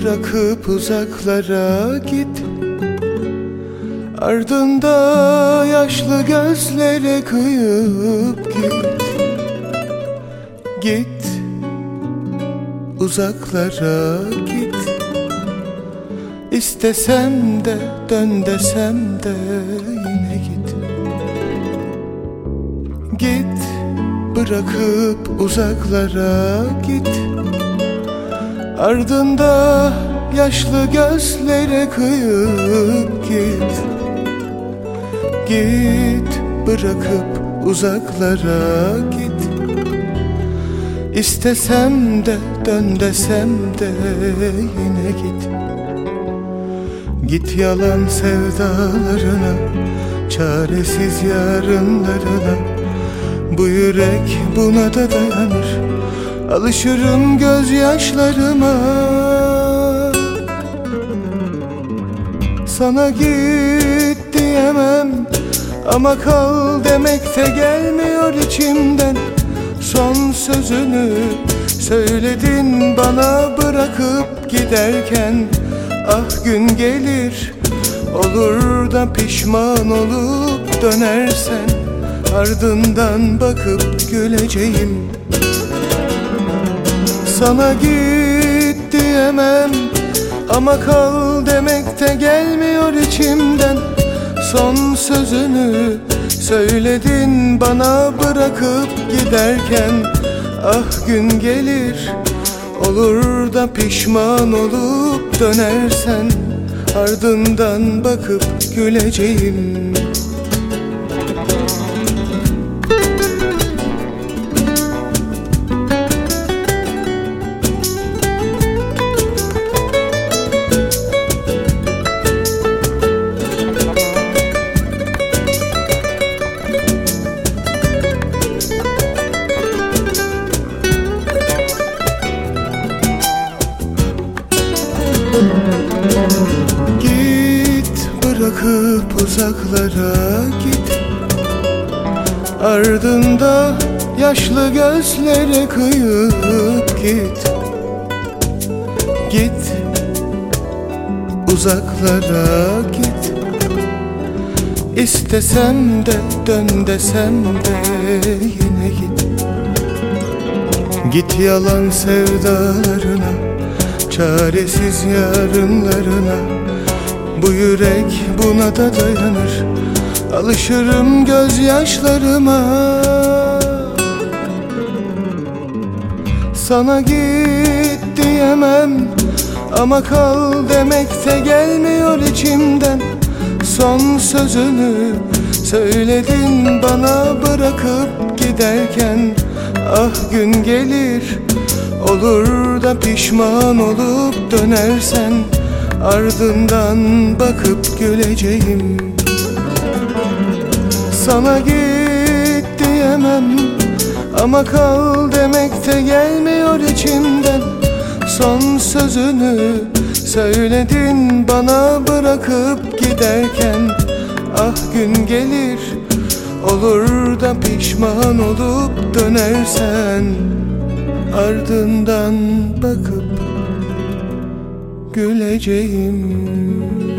bırakıp uzaklara git. Ardında yaşlı gözlere kıyıp git. Git, uzaklara git. İstesem de dön desem de yine git. Git, bırakıp uzaklara git. Ardında yaşlı gözlere kıyıp git. Git, bırakıp uzaklara git. İstesem de dön desem de yine git. Git yalan sevdalarına, çaresiz yarınlarına. Bu yürek buna da dayanır. Alışırım gözyaşlarıma. Sana git diyemem ama kal demek de gelmiyor içimden. Son sözünü söyledin bana bırakıp giderken. Ah gün gelir, olur da pişman olup dönersen. Ardından bakıp güleceğim. Sana git diyemem ama kal demek de gelmiyor içimden. Son sözünü söyledin bana bırakıp giderken. Ah gün gelir, olur da pişman olup dönersen. Ardından bakıp güleceğim. Git, bırakıp uzaklara git. Ardında yaşlı gözlere kıyıp git. Git, uzaklara git. İstesem de dön desem de yine git. Git yalan sevdalarına, çaresiz yarınlarına. Bu yürek buna da dayanır. Alışırım gözyaşlarıma. Sana git diyemem ama kal demek de gelmiyor içimden. Son sözünü söyledin bana bırakıp giderken. Ah gün gelir, olur da pişman olup dönersen. Ardından bakıp güleceğim. Sana git diyemem ama kal demek de gelmiyor içimden. Son sözünü söyledin bana bırakıp giderken. Ah gün gelir, olur da pişman olup dönersen. Ardından bakıp güleceğim.